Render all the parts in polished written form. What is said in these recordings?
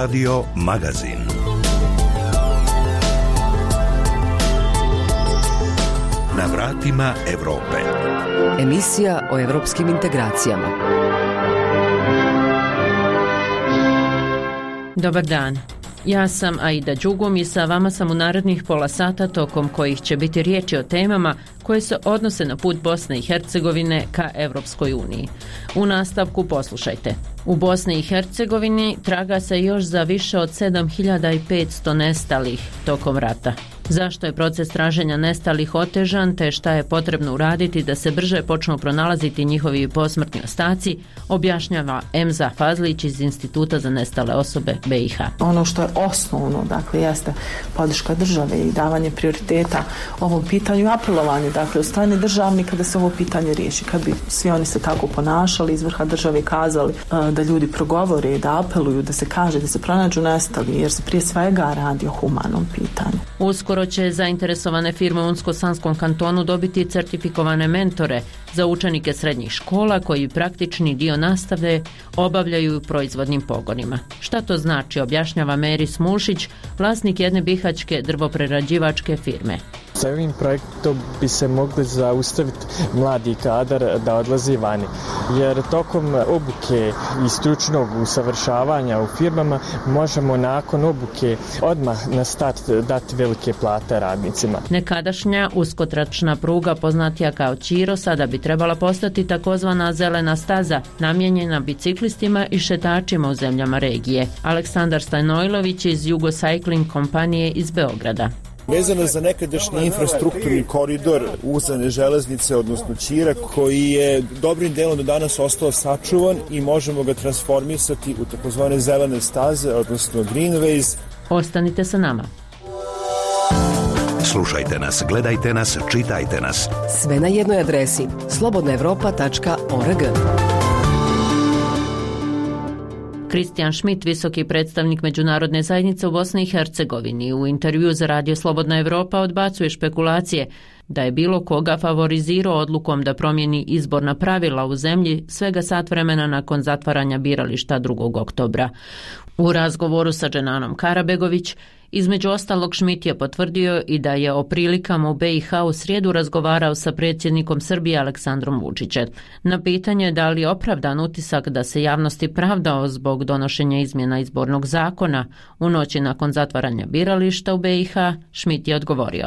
Radio Magazin. Na vratima Evrope. Emisija o evropskim integracijama. Dobar dan. Ja sam Aida Đugum i sa vama sam u narednih pola sata tokom kojih će biti riječi o temama koje se odnose na put Bosne i Hercegovine ka Evropskoj uniji. U nastavku poslušajte. U Bosni i Hercegovini traga se još za više od 7500 nestalih tokom rata. Zašto je proces traženja nestalih otežan te šta je potrebno uraditi da se brže počnu pronalaziti njihovi posmrtni ostaci, objašnjava Emza Fazlić iz Instituta za nestale osobe BiH. Ono što je osnovno, dakle, jeste podrška države i davanje prioriteta ovom pitanju, apelovanje, dakle, od strane državnika da se ovo pitanje riješi. Kad bi svi oni se tako ponašali, iz vrha države kazali da ljudi progovore, da apeluju, da se kaže, da se pronađu nestali, jer se prije svega radi o humanom pitanju. Uskoro će zainteresovane firme u Unsko-Sanskom kantonu dobiti certifikovane mentore za učenike srednjih škola koji praktični dio nastave obavljaju u proizvodnim pogonima. Šta to znači, objašnjava Meri Smulšić, vlasnik jedne bihaćke drvoprerađivačke firme. Sa ovim projektom bi se mogli zaustaviti mladi kadar da odlazi vani, jer tokom obuke i stručnog usavršavanja u firmama možemo nakon obuke odmah na start dati velike plate radnicima. Nekadašnja uskotračna pruga poznatija kao Ćiro sada bi trebala postati takozvana zelena staza namijenjena biciklistima i šetačima u zemljama regije. Aleksandar Stajnojlović iz Jugocycling kompanije iz Beograda. Vezano za nekadašnji infrastrukturni koridor uzane železnice, odnosno Ćira, koji je dobrim delom do danas ostao sačuvan i možemo ga transformisati u takozvane zelene staze, odnosno greenways. Ostanite sa nama. Slušajte nas, gledajte nas, čitajte nas. Sve na jednoj adresi slobodnaevropa.org. Kristijan Schmidt, visoki predstavnik međunarodne zajednice u Bosni i Hercegovini, u intervju za Radio Slobodna Evropa odbacuje špekulacije da je bilo koga favorizirao odlukom da promijeni izborna pravila u zemlji svega sat vremena nakon zatvaranja birališta 2. oktobra. U razgovoru sa Dženanom Karabegović, između ostalog, Schmidt je potvrdio i da je o prilikama u BiH u srijedu razgovarao sa predsjednikom Srbije Aleksandrom Vučićem. Na pitanje da li je opravdan utisak da se javnosti pravdao zbog donošenja izmjena izbornog zakona u noći nakon zatvaranja birališta u BiH, Schmidt je odgovorio.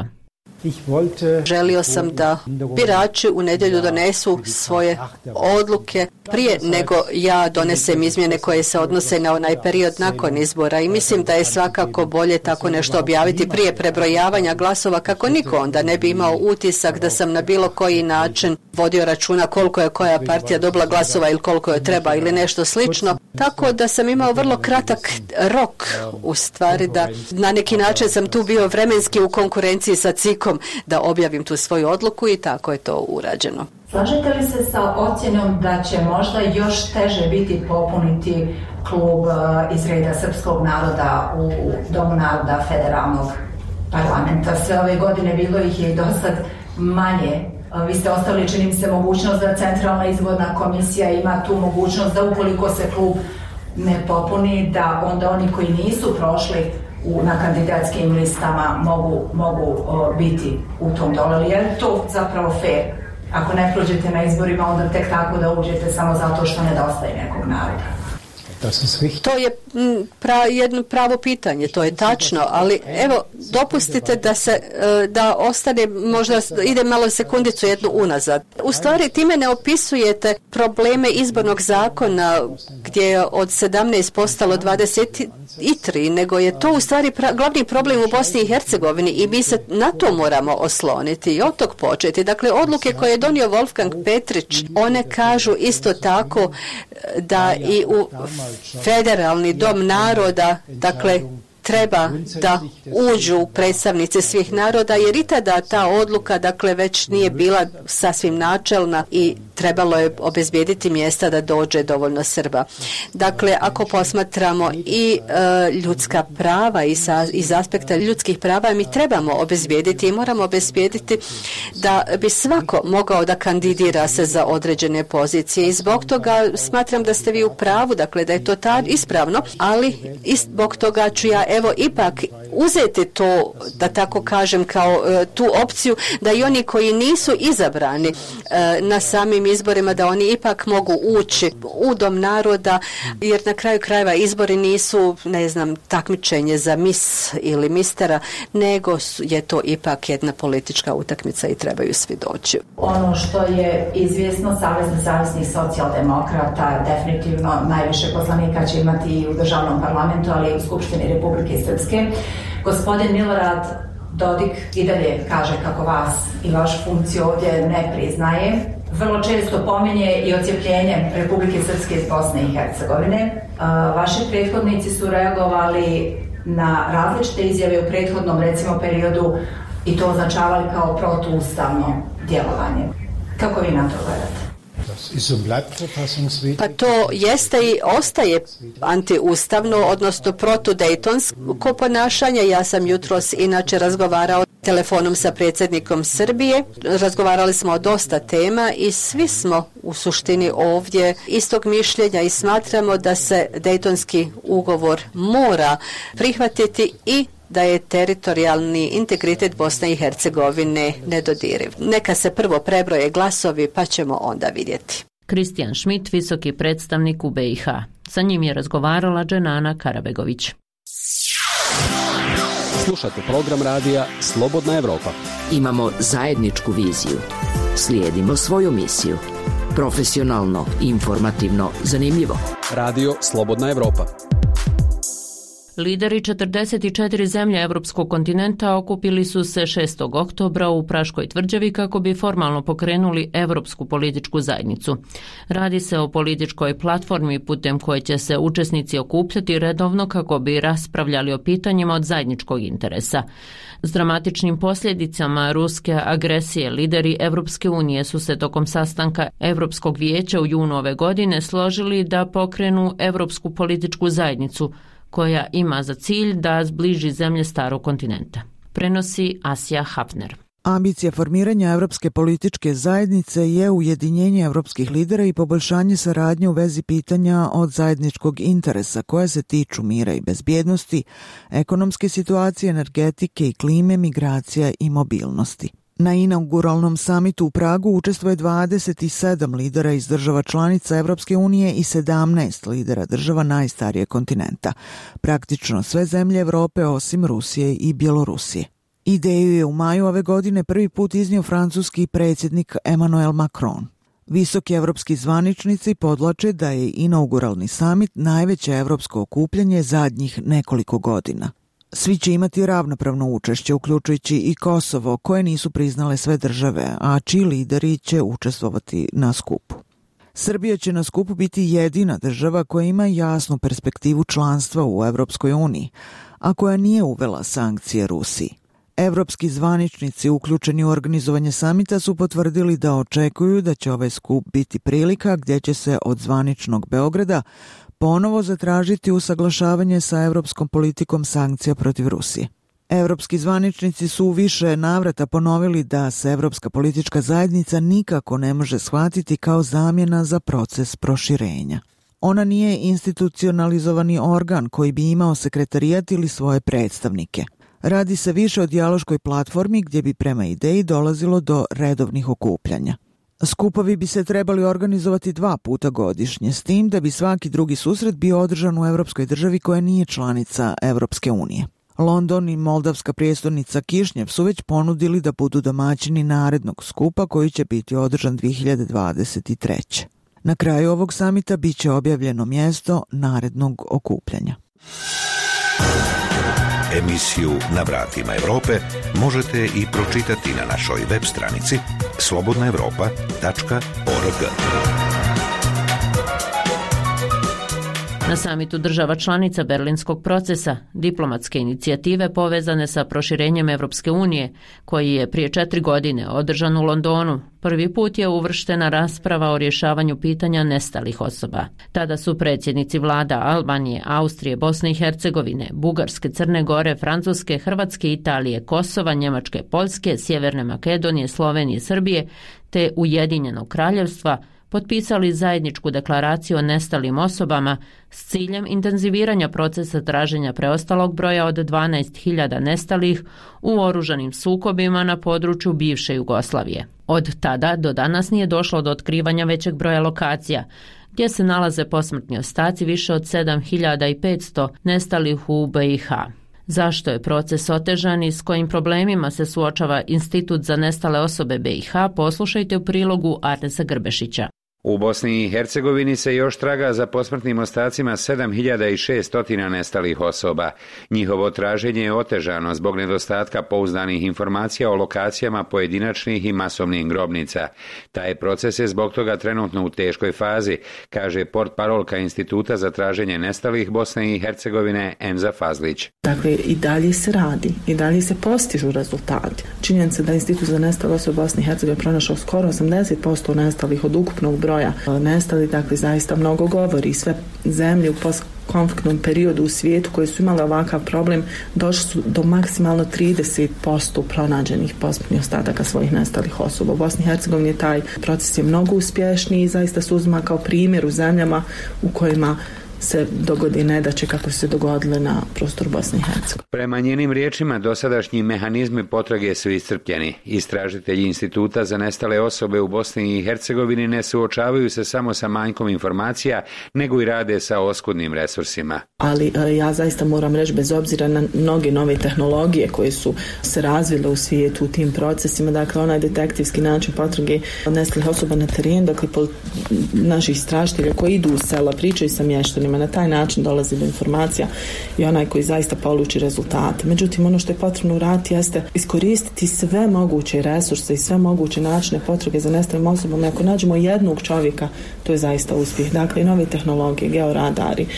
Želio sam da birači u nedjelju donesu svoje odluke prije nego ja donesem izmjene koje se odnose na onaj period nakon izbora i mislim da je svakako bolje tako nešto objaviti prije prebrojavanja glasova kako niko onda ne bi imao utisak da sam na bilo koji način vodio računa koliko je koja partija dobila glasova ili koliko je treba ili nešto slično. Tako da sam imao vrlo kratak rok, u stvari da na neki način sam tu bio vremenski u konkurenciji sa CIK-om da objavim tu svoju odluku i tako je to urađeno. Slažete li se sa ocjenom da će možda još teže biti popuniti klub iz reda srpskog naroda u Domu naroda federalnog parlamenta? Sve ove godine bilo ih je i dosad manje. Vi ste ostavili, čini mi se, mogućnost da Centralna izborna komisija ima tu mogućnost da ukoliko se klub ne popuni, da onda oni koji nisu prošli na kandidatskim listama mogu biti u tom dole. Je to zapravo fair? Ako ne prođete na izborima, onda tek tako da uđete samo zato što nedostaje nekog naroda. To je jedno pravo pitanje, to je tačno, ali evo, dopustite da ostane, možda ide malo sekundicu jednu unazad. U stvari, time ne opisujete probleme izbornog zakona gdje je od 17 postalo 23, nego je to u stvari glavni problem u Bosni i Hercegovini i mi se na to moramo osloniti i od tog početi. Dakle, odluke koje je donio Wolfgang Petrić, one kažu isto tako da i u federalni dom naroda, dakle, treba da uđu predstavnici svih naroda, jer i tada ta odluka dakle već nije bila sasvim načelna i trebalo je obezbijediti mjesta da dođe dovoljno Srba. Dakle, ako posmatramo i ljudska prava iz aspekta ljudskih prava, mi trebamo obezbijediti i moramo obezbijediti da bi svako mogao da kandidira se za određene pozicije i zbog toga smatram da ste vi u pravu, dakle da je to ispravno, ali i zbog toga ću ja ipak uzeti to, da tako kažem, kao tu opciju da i oni koji nisu izabrani na samim izborima, da oni ipak mogu ući u Dom naroda, jer na kraju krajeva izbori nisu, ne znam, takmičenje za mis ili mistera, nego je to ipak jedna politička utakmica i trebaju svi doći. Ono što je izvjesno, Savez nezavisnih socijaldemokrata definitivno najviše poslanika će imati i u državnom parlamentu, ali i u Skupštini Republike Srpske. Gospodin Milorad Dodik i dalje kaže kako vas i vašu funkciju ovdje ne priznaje. Vrlo često pominje i odcijepljenje Republike Srpske iz Bosne i Hercegovine. Vaši prethodnici su reagovali na različite izjave u prethodnom, recimo, periodu i to označavali kao protuustavno djelovanje. Kako vi na to gledate? Pa to jeste i ostaje antiustavno, odnosno protudejtonsko ponašanje. Ja sam jutros inače razgovarao telefonom sa predsjednikom Srbije. Razgovarali smo o dosta tema i svi smo u suštini ovdje istog mišljenja i smatramo da se Dejtonski ugovor mora prihvatiti i da je teritorijalni integritet Bosne i Hercegovine nedodiriv. Neka se prvo prebroje glasovi pa ćemo onda vidjeti. Kristijan Šmit, visoki predstavnik u BiH. Sa njim je razgovarala Dženana Karabegović. Slušate program radija Slobodna Evropa. Imamo zajedničku viziju. Slijedimo svoju misiju. Profesionalno, informativno, zanimljivo. Radio Slobodna Evropa. Lideri 44 zemlje evropskog kontinenta okupili su se 6. oktobra u Praškoj tvrđavi kako bi formalno pokrenuli Evropsku političku zajednicu. Radi se o političkoj platformi putem koje će se učesnici okupljati redovno kako bi raspravljali o pitanjima od zajedničkog interesa. S dramatičnim posljedicama ruske agresije lideri Evropske unije su se tokom sastanka Evropskog vijeća u junu ove godine složili da pokrenu Evropsku političku zajednicu koja ima za cilj da zbliži zemlje starog kontinenta. Prenosi Asija Hafner. Ambicija formiranja Evropske političke zajednice je ujedinjenje evropskih lidera i poboljšanje saradnje u vezi pitanja od zajedničkog interesa koja se tiču mira i bezbjednosti, ekonomske situacije, energetike i klime, migracija i mobilnosti. Na inauguralnom samitu u Pragu učestvuje 27 lidera iz država članica Evropske unije i 17 lidera država najstarije kontinenta, praktično sve zemlje Evrope osim Rusije i Bjelorusije. Ideju je u maju ove godine prvi put iznio francuski predsjednik Emmanuel Macron. Visoki evropski zvaničnici podvlače da je inauguralni samit najveće evropsko okupljanje zadnjih nekoliko godina. Svi će imati ravnopravno učešće, uključujući i Kosovo, koje nisu priznale sve države, a čiji lideri će učestvovati na skupu. Srbija će na skupu biti jedina država koja ima jasnu perspektivu članstva u Evropskoj uniji, a koja nije uvela sankcije Rusiji. Evropski zvaničnici uključeni u organizovanje samita su potvrdili da očekuju da će ovaj skup biti prilika gdje će se od zvaničnog Beograda ponovo zatražiti usaglašavanje sa evropskom politikom sankcija protiv Rusije. Evropski zvaničnici su u više navrata ponovili da se Evropska politička zajednica nikako ne može shvatiti kao zamjena za proces proširenja. Ona nije institucionalizovani organ koji bi imao sekretarijat ili svoje predstavnike. Radi se više o dijaloškoj platformi gdje bi prema ideji dolazilo do redovnih okupljanja. Skupovi bi se trebali organizovati 2 puta godišnje, s tim da bi svaki drugi susret bio održan u evropskoj državi koja nije članica Evropske unije. London i moldavska prijestolnica Kišnjev su već ponudili da budu domaćini narednog skupa koji će biti održan 2023. Na kraju ovog samita bit će objavljeno mjesto narednog okupljanja. Emisiju Na vratima Evrope možete i pročitati na našoj web stranici slobodnaevropa.org. Na samitu država članica Berlinskog procesa, diplomatske inicijative povezane sa proširenjem Evropske unije, koji je prije 4 godine održan u Londonu, prvi put je uvrštena rasprava o rješavanju pitanja nestalih osoba. Tada su predsjednici vlada Albanije, Austrije, Bosne i Hercegovine, Bugarske, Crne Gore, Francuske, Hrvatske, Italije, Kosova, Njemačke, Poljske, Sjeverne Makedonije, Slovenije, Srbije te Ujedinjenog Kraljevstva potpisali zajedničku deklaraciju o nestalim osobama s ciljem intenziviranja procesa traženja preostalog broja od 12.000 nestalih u oružanim sukobima na području bivše Jugoslavije. Od tada do danas nije došlo do otkrivanja većeg broja lokacija, gdje se nalaze posmrtni ostaci više od 7.500 nestalih u BiH. Zašto je proces otežan i s kojim problemima se suočava Institut za nestale osobe BiH, poslušajte u prilogu Arnesa Grbešića. U Bosni i Hercegovini se još traga za posmrtnim ostacima 7.600 nestalih osoba. Njihovo traženje je otežano zbog nedostatka pouzdanih informacija o lokacijama pojedinačnih i masovnih grobnica. Taj proces je zbog toga trenutno u teškoj fazi, kaže portparolka Instituta za traženje nestalih Bosne i Hercegovine Emza Fazlić. Dakle, i dalje se radi, i dalje se postižu rezultati. Činjenica da Institut za nestale osobe Bosne i Hercegovine pronašao skoro 80% nestalih od ukupnog broja nestali, dakle zaista mnogo govori. Sve zemlje u postkonfliktnom periodu u svijetu koje su imale ovakav problem došli su do maksimalno 30% pronađenih posmrtnih ostataka svojih nestalih osoba. U Bosni i Hercegovini taj proces je mnogo uspješniji i zaista se uzima kao primjer u zemljama u kojima se dogodi nedaće kako se dogodile na prostoru Bosne i Hercegovine. Prema njenim riječima, dosadašnji mehanizmi potrage su iscrpljeni. Istražitelji Instituta za nestale osobe u Bosni i Hercegovini ne suočavaju se samo sa manjkom informacija, nego i rade sa oskudnim resursima. Ali ja zaista moram reći, bez obzira na mnoge nove tehnologije koje su se razvile u svijetu u tim procesima, dakle onaj detektivski način potrage nestalih osoba na terenu, dakle naših istražitelja koji idu u sela, pričaju sa mještanima, na taj način dolazi do informacija i onaj koji zaista poluči rezultate. Međutim, ono što je potrebno uraditi jeste iskoristiti sve moguće resurse i sve moguće načine potrage za nestalim osobama. Ako nađemo jednog čovjeka, to je zaista uspjeh. Dakle, i nove tehnologije, georadari,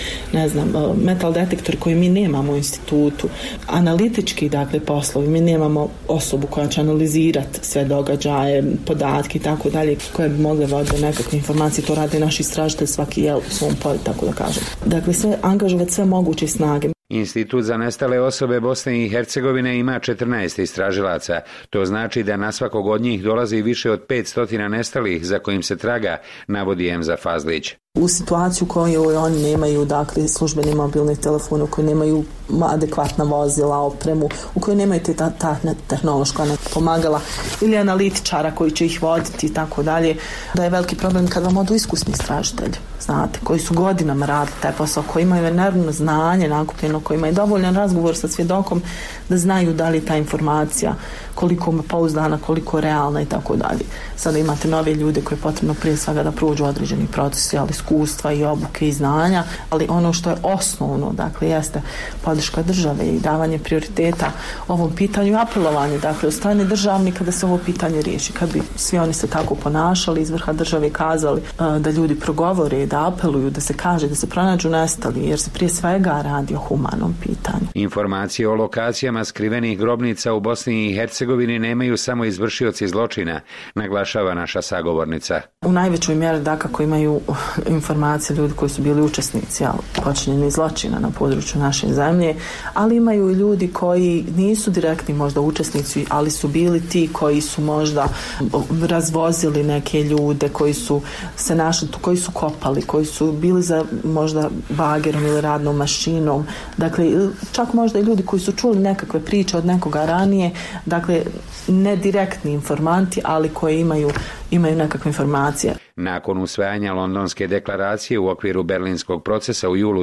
metal detektori koji mi nemamo u institutu, analitički, dakle, poslovi. Mi nemamo osobu koja će analizirati sve događaje, podatke i tako dalje, koje bi mogle voditi nekakve informacije. To rade naši istražitelji svaki u svom polju, tako da kažem. Dakle, angažovati sve moguće snage. Institut za nestale osobe Bosne i Hercegovine ima 14 istražilaca. To znači da na svakog od njih dolazi više od 500 nestalih za kojim se traga, navodi Emza Fazlić. U situaciju u kojoj oni nemaju, dakle, službeni mobilni telefon, u kojoj nemaju adekvatna vozila, opremu, u kojoj nemaju ta tehnološka pomagala ili analitičara koji će ih voditi i tako dalje, da je veliki problem kad vam odu iskusni istražitelji, znate, koji su godinama radili taj posao, koji imaju enormno znanje nakupljeno, koji imaju dovoljan razgovor sa svjedokom da znaju da li ta informacija koliko je pouzdana, koliko je realna i tako dalje. Sada imate nove ljude koje je potrebno prije svega da prođu određeni procesi, ali iskustva i obuke i znanja, ali ono što je osnovno, dakle, jeste podrška države i davanje prioriteta ovom pitanju i apelovanje, dakle, od strane državnika da se ovo pitanje riješi. Kad bi svi oni se tako ponašali, iz vrha države kazali da ljudi progovore, da apeluju, da se kaže, da se pronađu nestali, jer se prije svega radi o humanom pitanju. Informacije o lokacijama skrivenih grobnica u Bosni i Hercegovini nemaju samo izvršioci zločina, naglašava naša sagovornica. U najvećoj mjeri dakako imaju informacije ljudi koji su bili učesnici počinjenih zločina na području naše zemlje, ali imaju i ljudi koji nisu direktni možda učesnici, ali su bili ti koji su možda razvozili neke ljude, koji su se našli, koji su kopali, koji su bili za možda bagerom ili radnom mašinom, dakle čak možda i ljudi koji su čuli nekakve priče od nekoga ranije, dakle ne direktni informanti, ali koji imaju nekakve informacije. Nakon usvajanja Londonske deklaracije u okviru Berlinskog procesa u julu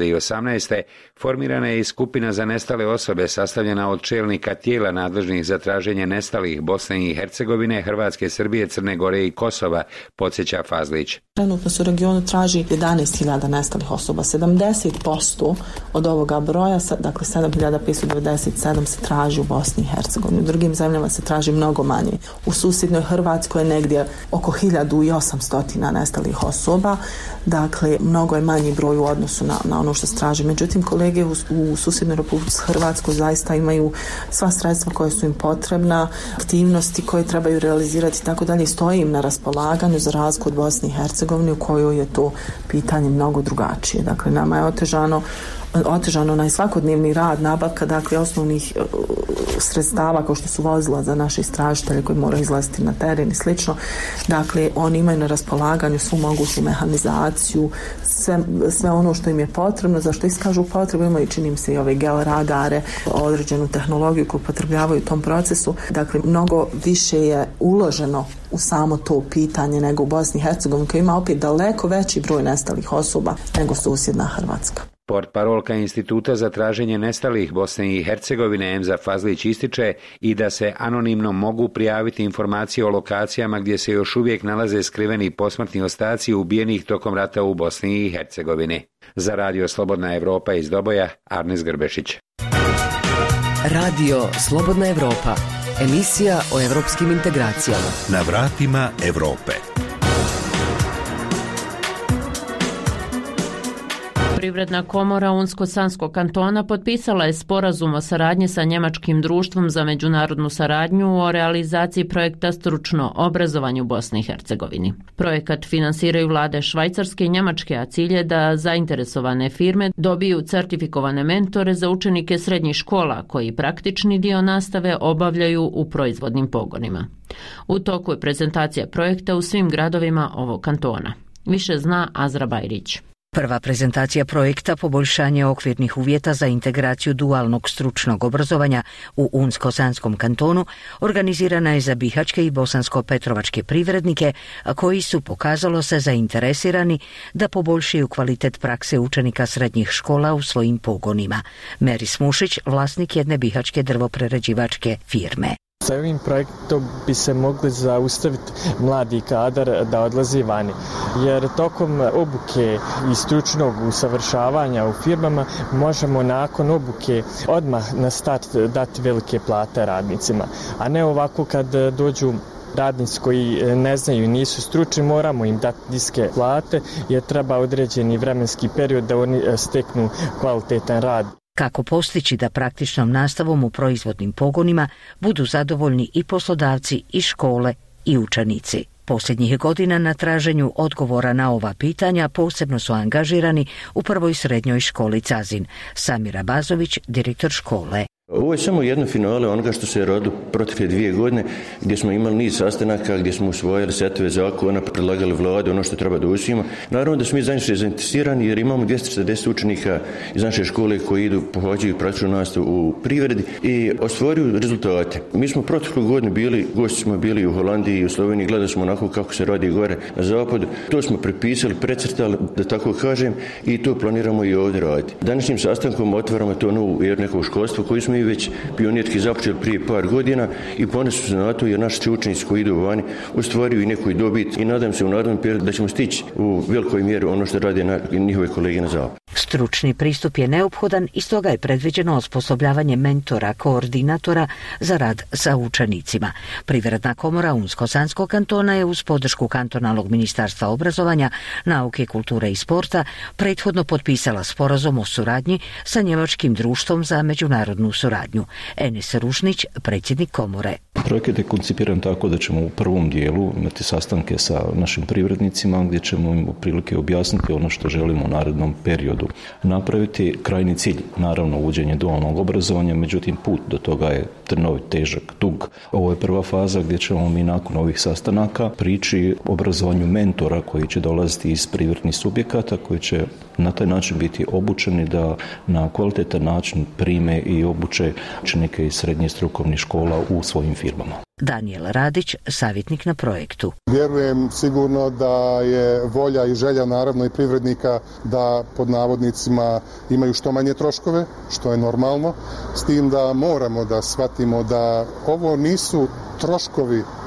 2018. formirana je i skupina za nestale osobe sastavljena od čelnika tijela nadležnih za traženje nestalih Bosne i Hercegovine, Hrvatske, Srbije, Crne Gore i Kosova, podsjeća Fazlić. Trenutno se u regionu traži 11.000 nestalih osoba. 70% od ovoga broja, dakle 7.597 se traži u Bosni i Hercegovini. U drugim zemljama se traži mnogo manje. U susjednoj Hrvatskoj je negdje oko 1.800 nestalih osoba. Dakle, mnogo je manji broj u odnosu na ono što se traži. Međutim, kolege u susjednoj Republici Hrvatskoj zaista imaju sva sredstva koja su im potrebna, aktivnosti koje trebaju realizirati i tako dalje, stoji im na raspolaganju za razliku od Bosne i Hercegovine u kojoj je to pitanje mnogo drugačije. Dakle, nama je otežano onaj svakodnevni rad, nabavka, dakle, osnovnih sredstava kao što su vozila za naše istražitelje koji moraju izlaziti na teren i slično. Dakle, oni imaju na raspolaganju svu moguću mehanizaciju, sve ono što im je potrebno, zašto iskažu potrebu, imaju, čini mi se, i ove georadare, određenu tehnologiju koju upotrebljavaju u tom procesu. Dakle, mnogo više je uloženo u samo to pitanje nego u Bosni i Hercegovini, koja ima opet daleko veći broj nestalih osoba nego susjedna Hrvatska. Portparolka Instituta za traženje nestalih Bosne i Hercegovine Emza Fazlić ističe i da se anonimno mogu prijaviti informacije o lokacijama gdje se još uvijek nalaze skriveni posmrtni ostaci ubijenih tokom rata u Bosni i Hercegovini. Za Radio Slobodna Evropa iz Doboja, Arnes Grbešić. Radio Slobodna Evropa, emisija o evropskim integracijama. Na vratima Evrope. Privredna komora Unsko-Sanskog kantona potpisala je sporazum o saradnji sa Njemačkim društvom za međunarodnu saradnju o realizaciji projekta Stručno obrazovanje u Bosni i Hercegovini. Projekat finansiraju vlade Švajcarske i Njemačke, a cilj je da zainteresovane firme dobiju certifikovane mentore za učenike srednjih škola koji praktični dio nastave obavljaju u proizvodnim pogonima. U toku je prezentacija projekta u svim gradovima ovog kantona. Više zna Azra Bajrić. Prva prezentacija projekta poboljšanje okvirnih uvjeta za integraciju dualnog stručnog obrazovanja u Unsko-Sanskom kantonu organizirana je za bihačke i bosansko-petrovačke privrednike koji su, pokazalo se, zainteresirani da poboljšaju kvalitet prakse učenika srednjih škola u svojim pogonima. Meri Smušić, vlasnik jedne bihačke drvoprerađivačke firme. Sa ovim projektom bi se mogli zaustaviti mladi kadar da odlazi vani, jer tokom obuke i stručnog usavršavanja u firmama možemo nakon obuke odmah na start dati velike plate radnicima, a ne ovako kad dođu radnici koji ne znaju i nisu stručni, moramo im dati niske plate jer treba određeni vremenski period da oni steknu kvalitetan rad. Kako postići da praktičnom nastavom u proizvodnim pogonima budu zadovoljni i poslodavci, i škole, i učenici. Posljednjih godina na traženju odgovora na ova pitanja posebno su angažirani u prvoj srednjoj školi Cazin. Samir Abazović, direktor škole. Ovo je samo jedno finale onoga što se je rodilo protekle 2 godine, gdje smo imali niz sastanaka, gdje smo usvojili setove zakona, predlagali vlade ono što treba da usvojimo. Naravno da smo mi zainteresirani jer imamo 240 učenika iz naše škole koji pohađaju praktičnu nastavu u privredi i ostvaruju rezultate. Mi smo proteklu godinu gosti smo bili u Holandiji i u Sloveniji, gledali smo onako kako se radi gore na zapadu. To smo prepisali, precrtali, da tako kažem, i to planiramo i ovdje raditi. Današnjim sastankom otvaramo to novo neko školstvo koji smo i već pionirski započeli prije par godina i ponesu se na to jer naši učenici koji idu vani ostvaruju i neku dobit i nadam se u narednom periodu da ćemo stići u velikoj mjeri ono što rade njihove kolege na zapadu. Stručni pristup je neophodan i stoga je predviđeno osposobljavanje mentora, koordinatora za rad sa učenicima. Privredna komora Unsko-Sanskog kantona je uz podršku kantonalnog ministarstva obrazovanja, nauke, kulture i sporta prethodno potpisala sporazum o suradnji sa Njemačkim društvom za međunarodnu suradnju. Enes Rušnić, predsjednik komore. Projekat je koncipiran tako da ćemo u prvom dijelu imati sastanke sa našim privrednicima gdje ćemo im prilike objasniti ono što želimo u narednom periodu napraviti. Krajni cilj, naravno, uvođenje dualnog obrazovanja, međutim put do toga je trnovit, težak, dug. Ovo je prva faza gdje ćemo mi nakon ovih sastanaka prići obrazovanju mentora koji će dolaziti iz privrednih subjekata, koji će na taj način biti obučeni da na kvalitetan način prime i obuče učenike iz srednje strukovnih škola u svojim firmama. Daniel Radić, savjetnik na projektu. Vjerujem sigurno da je volja i želja naravno i privrednika da pod navodnicima imaju što manje troškove, što je normalno, s tim da moramo da shvatimo da ovo nisu troškovi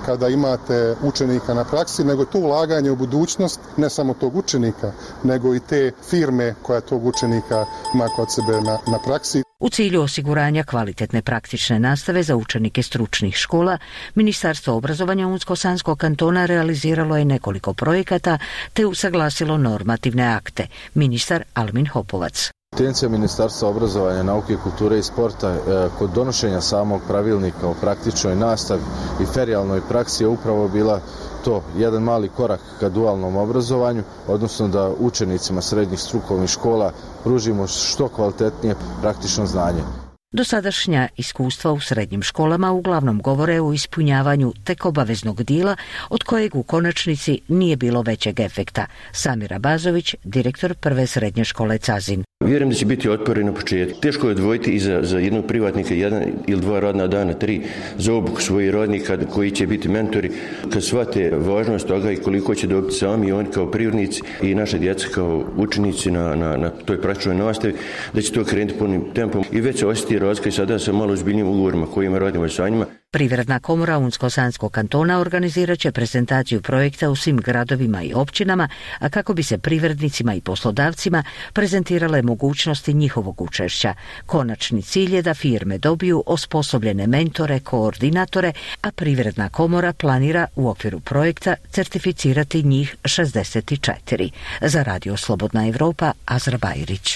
kada imate učenika na praksi, nego to ulaganje u budućnost ne samo tog učenika, nego i te firme koja tog učenika ima kod sebe na praksi. U cilju osiguranja kvalitetne praktične nastave za učenike stručnih škola, Ministarstvo obrazovanja Unsko-sanskog kantona realiziralo je nekoliko projekata te usaglasilo normativne akte. Ministar Almin Hopovac. Intencija Ministarstva obrazovanja, nauke, kulture i sporta kod donošenja samog pravilnika o praktičnoj nastavi i ferijalnoj praksi je upravo bila to, jedan mali korak ka dualnom obrazovanju, odnosno da učenicima srednjih strukovnih škola pružimo što kvalitetnije praktično znanje. Dosadašnja iskustva u srednjim školama uglavnom govore o ispunjavanju tek obaveznog dijela, od kojeg u konačnici nije bilo većeg efekta. Samir Abazović, direktor prve srednje škole Cazin. Vjerujem da će biti otpori na početku. Teško je odvojiti i za jednog privatnika 1 ili 2 radna dana, 3 za obuku svojih radnika koji će biti mentori. Kad shvate važnost toga i koliko će dobiti sami i oni kao privrednici i naša djeca kao učenici na toj praktičnoj nastavi, da će to krenuti punim tempom i već se osjeti razlika i sada sa malo ozbiljnijim ugovorima kojima radimo sa njima. Privredna komora Unsko-sanskog kantona organizirat će prezentaciju projekta u svim gradovima i općinama, a kako bi se privrednicima i poslodavcima prezentirale mogućnosti njihovog učešća. Konačni cilj je da firme dobiju osposobljene mentore, koordinatore, a Privredna komora planira u okviru projekta certificirati njih 64. Za Radio Slobodna Evropa, Azra Bajrić.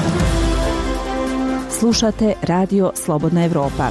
Slušate Radio Slobodna Evropa.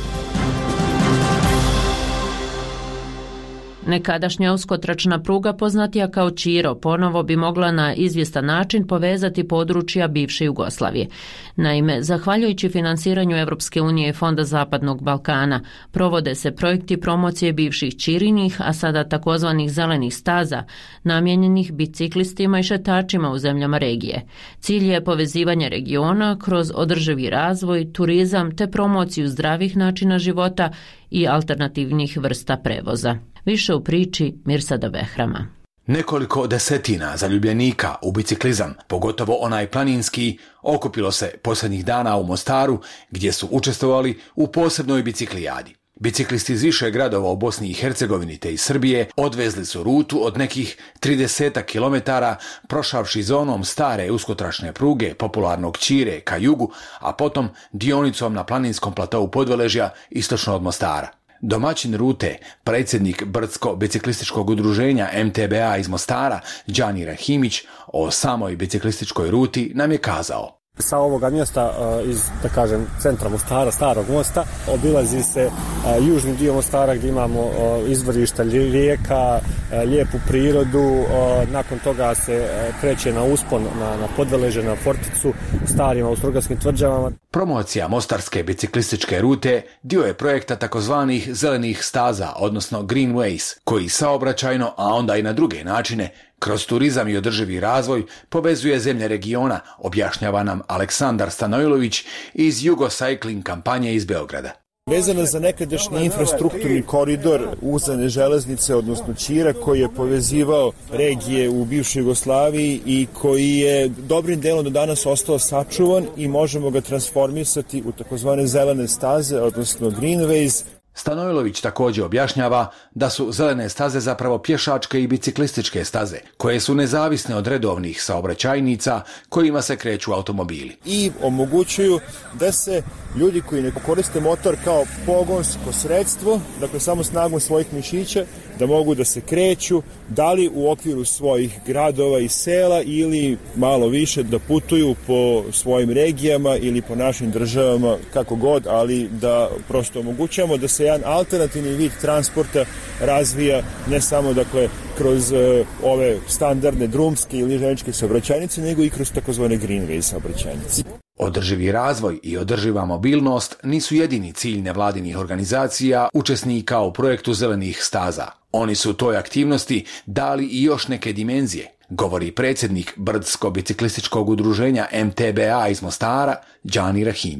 Nekadašnja uskotračna pruga, poznatija kao Čiro, ponovo bi mogla na izvjestan način povezati područja bivše Jugoslavije. Naime, zahvaljujući finansiranju Europske unije i Fonda Zapadnog Balkana, provode se projekti promocije bivših Čirinih, a sada takozvanih zelenih staza, namijenjenih biciklistima i šetačima u zemljama regije. Cilj je povezivanje regiona kroz održivi razvoj, turizam te promociju zdravih načina života i alternativnih vrsta prevoza. Više u priči Mirsada Behrama. Nekoliko desetina zaljubljenika u biciklizam, pogotovo onaj planinski, okupilo se posljednjih dana u Mostaru, gdje su učestvovali u posebnoj biciklijadi. Biciklisti iz više gradova u Bosni i Hercegovini te iz Srbije odvezli su rutu od nekih 30 kilometara, prošavši zonom stare uskotračne pruge popularnog Čire ka jugu, a potom dionicom na planinskom platou Podveležja istočno od Mostara. Domaćin rute, predsjednik Brdsko-biciklističkog udruženja MTBA iz Mostara, Đani Rahimić, o samoj biciklističkoj ruti nam je kazao. Sa ovoga mjesta iz, da kažem, centra Mostara, starog mosta, obilazi se južni dio Mostara gdje imamo izvorišta rijeka, lijepu prirodu, nakon toga se kreće na uspon, na Podveleže, na Forticu, starim austrougarskim tvrđavama. Promocija mostarske biciklističke rute dio je projekta takozvanih zelenih staza, odnosno Greenways, koji saobraćajno, a onda i na druge načine, kroz turizam i održivi razvoj povezuje zemlje regiona, objašnjava nam Aleksandar Stanojlović iz Jugocycling kampanje iz Beograda. Vezano za nekadašnji infrastrukturni koridor uzane železnice, odnosno Čira, koji je povezivao regije u bivšoj Jugoslaviji i koji je dobrim delom do danas ostao sačuvan i možemo ga transformisati u takozvane zelene staze, odnosno Greenways. Stanojlović također objašnjava da su zelene staze zapravo pješačke i biciklističke staze, koje su nezavisne od redovnih saobraćajnica kojima se kreću automobili. I omogućuju da se ljudi koji ne koriste motor kao pogonsko sredstvo, dakle samo snagom svojih mišića, da mogu da se kreću, da li u okviru svojih gradova i sela ili malo više da putuju po svojim regijama ili po našim državama, kako god, ali da prosto omogućamo da se jedan alternativni vid transporta razvija ne samo dakle kroz ove standardne drumske ili željezničke saobraćajnice, nego i kroz takozvane Greenway saobraćajnice. Održivi razvoj i održiva mobilnost nisu jedini cilj nevladinih organizacija učesnika u projektu zelenih staza. Oni su toj aktivnosti dali i još neke dimenzije, govori predsjednik Brdsko-biciklističkog udruženja MTBA iz Mostara, Đani Rahimić.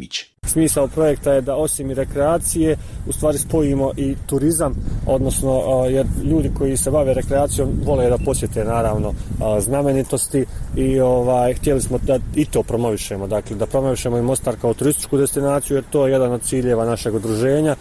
smisao projekta je da osim i rekreacije u stvari spojimo i turizam, odnosno jer ljudi koji se bave rekreacijom vole da posjete naravno znamenitosti i htjeli smo da i to promovišemo, dakle da promovišemo i Mostar kao turističku destinaciju, jer to je jedan od ciljeva našeg udruženja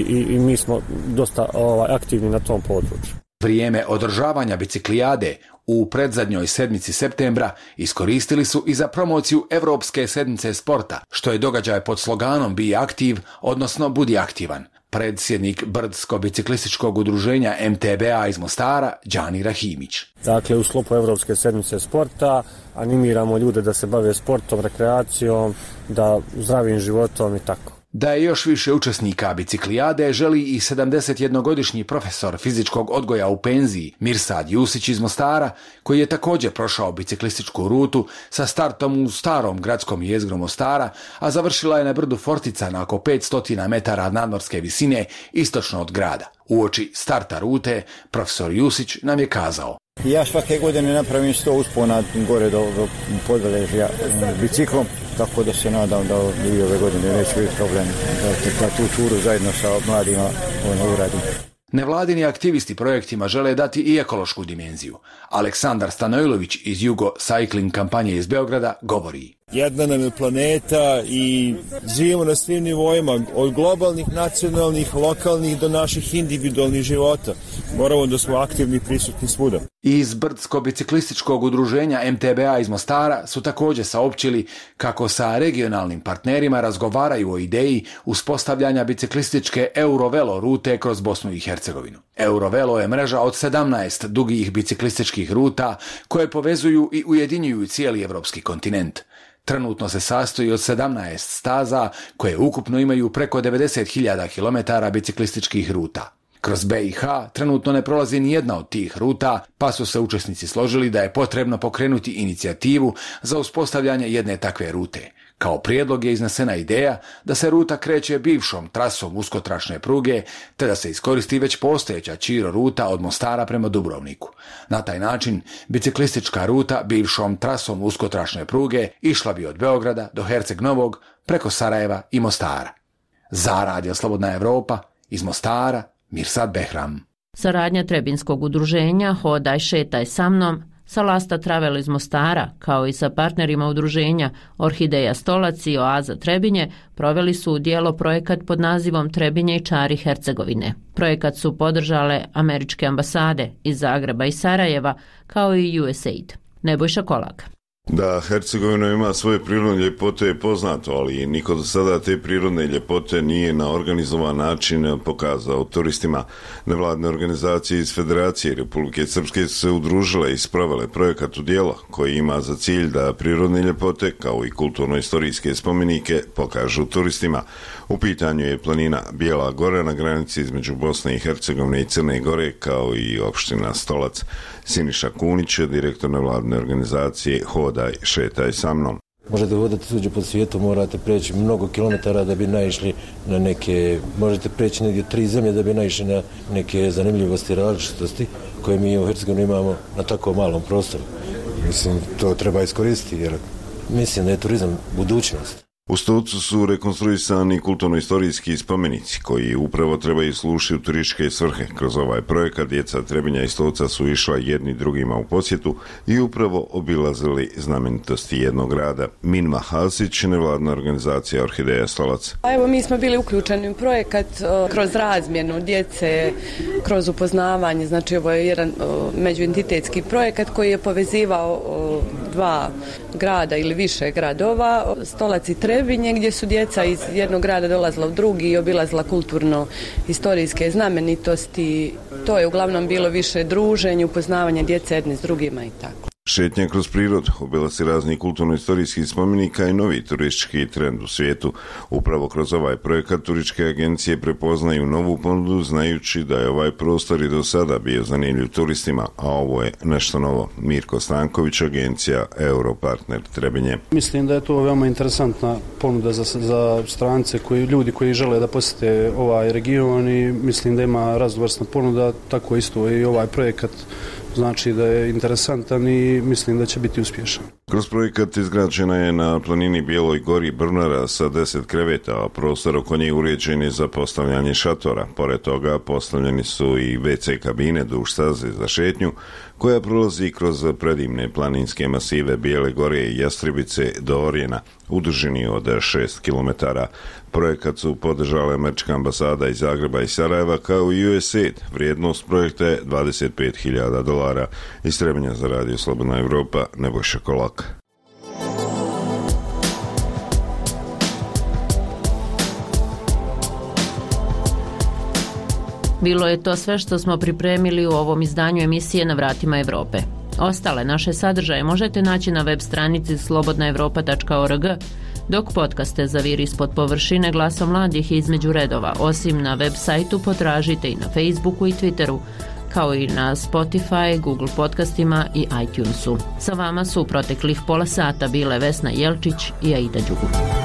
i mi smo dosta aktivni na tom području. Vrijeme održavanja biciklijade u predzadnjoj sedmici septembra iskoristili su i za promociju Evropske sedmice sporta, što je događaj pod sloganom Be aktiv, odnosno Budi aktivan. Predsjednik Brdsko-biciklističkog udruženja MTBA iz Mostara, Đani Rahimić. Dakle, u sklopu Evropske sedmice sporta animiramo ljude da se bave sportom, rekreacijom, da zdravim životom i tako. Da je još više učesnika biciklijade želi i 71-godišnji profesor fizičkog odgoja u penziji Mirsad Jusić iz Mostara, koji je također prošao biciklističku rutu sa startom u starom gradskom jezgru Mostara, a završila je na brdu Fortica na oko 500 metara nadmorske visine istočno od grada. Uoči starta rute, profesor Jusić nam je kazao: ja svake godine napravim 100 uspona gore do podveležja biciklom, tako da se nadam da i ove godine neće biti problem da tu turu zajedno sa mladima uradim. Nevladini aktivisti projektima žele dati i ekološku dimenziju. Aleksandar Stanojlović iz Jugo Cycling kampanje iz Beograda govori: jedna nam je planeta i živimo na svim nivoima, od globalnih, nacionalnih, lokalnih do naših individualnih života. Moramo da smo aktivni i prisutni svuda. Iz Brdsko-biciklističkog udruženja MTBA iz Mostara su također saopćili kako sa regionalnim partnerima razgovaraju o ideji uspostavljanja biciklističke Eurovelo rute kroz Bosnu i Hercegovinu. Eurovelo je mreža od 17 dugih biciklističkih ruta koje povezuju i ujedinjuju cijeli evropski kontinent. Trenutno se sastoji od 17 staza koje ukupno imaju preko 90.000 km biciklističkih ruta. Kroz BiH trenutno ne prolazi ni jedna od tih ruta, pa su se učesnici složili da je potrebno pokrenuti inicijativu za uspostavljanje jedne takve rute. Kao prijedlog je iznesena ideja da se ruta kreće bivšom trasom uskotračne pruge, te da se iskoristi već postojeća Čiro ruta od Mostara prema Dubrovniku. Na taj način biciklistička ruta bivšom trasom uskotračne pruge išla bi od Beograda do Herceg Novog preko Sarajeva i Mostara. Za Radio Slobodna Evropa iz Mostara, Mirsad Behram. Saradnja Trebinskog udruženja Hodaj šetaj sa mnom sa Lasta Travel iz Mostara, kao i sa partnerima udruženja Orhideja Stolac i Oaza Trebinje, proveli su u djelo projekat pod nazivom Trebinje i čari Hercegovine. Projekat su podržale američke ambasade iz Zagreba i Sarajeva, kao i USAID. Nebojša Kolak. Da Hercegovina ima svoje prirodne ljepote je poznato, ali niko do sada te prirodne ljepote nije na organizovan način pokazao turistima. Nevladne organizacije iz Federacije Republike Srpske su se udružile i sprovele projekat u djelo koji ima za cilj da prirodne ljepote kao i kulturno-istorijske spomenike pokažu turistima. U pitanju je planina Bijela Gora na granici između Bosne i Hercegovine i Crne Gore, kao i opština Stolac. Siniša Kunić, direktor nevladne organizacije Hodaj šetaj sa mnom. Možete hodati tuđe po svijetu, morate preći mnogo kilometara da bi naišli na neke, možete preći negdje 3 zemlje da bi naišli na neke zanimljivosti i različitosti koje mi u Hercegovini imamo na tako malom prostoru. Mislim, to treba iskoristiti jer mislim da je turizam budućnost. U Stolcu su rekonstruisani kulturno-istorijski spomenici koji upravo trebaju služiti u turističke svrhe. Kroz ovaj projekat djeca Trebinja i Stolca su išla jedni drugima u posjetu i upravo obilazili znamenitosti jednog grada. Minma Hasić, nevladna organizacija Orhideja Stolac. Evo, mi smo bili uključeni u projekat kroz razmjenu djece, kroz upoznavanje. Znači, ovo je jedan međuentitetski projekat koji je povezivao 2 grada ili više gradova, Stolac i Trebinje, gdje su djeca iz jednog grada dolazila u drugi i obilazila kulturno-istorijske znamenitosti. To je uglavnom bilo više druženje, upoznavanje djece jedne s drugima i tako. Šetnja kroz prirodu, obilasci raznih kulturno-istorijskih spomenika i novi turistički trend u svijetu. Upravo kroz ovaj projekat turističke agencije prepoznaju novu ponudu, znajući da je ovaj prostor i do sada bio zanimljiv turistima, a ovo je nešto novo. Mirko Stanković, agencija Europartner Trebinje. Mislim da je to veoma interesantna ponuda za strance, ljudi koji žele da posjete ovaj region i mislim da ima raznovrsna ponuda, tako isto i ovaj projekat znači da je interesantan i mislim da će biti uspješan. Kroz projekat izgrađena je na planini Bijeloj gori Brnara sa 10 kreveta, a prostor oko nje uređen je za postavljanje šatora. Pored toga postavljeni su i WC kabine duž staze za šetnju, koja prolazi kroz predivne planinske masive Bijele gore i Jastribice do Orjena, u dužini od 6 km. Projekat su podržale američka ambasada iz Zagreba i Sarajeva kao i USAID. Vrijednost projekta je $25.000. Iz Trebinja za Radio Slobodna Evropa, Nebojša Kolak. Bilo je to sve što smo pripremili u ovom izdanju emisije Na vratima Evrope. Ostale naše sadržaje možete naći na web stranici slobodnaevropa.org, dok podcaste Zaviri ispod površine Glasom mladih između redova. Osim na web sajtu potražite i na Facebooku i Twitteru, kao i na Spotify, Google podcastima i iTunesu. Sa vama su u proteklih pola sata bile Vesna Jelčić i Aida Đugu.